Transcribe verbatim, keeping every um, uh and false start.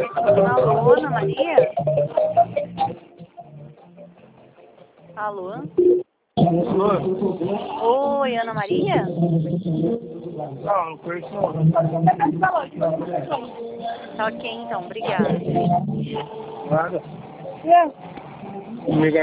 Alô, Ana Maria? Alô? Alô? Oi, Ana Maria? Não, não conheço não. Tá ok, então. Obrigada. Nada. Yeah. Liga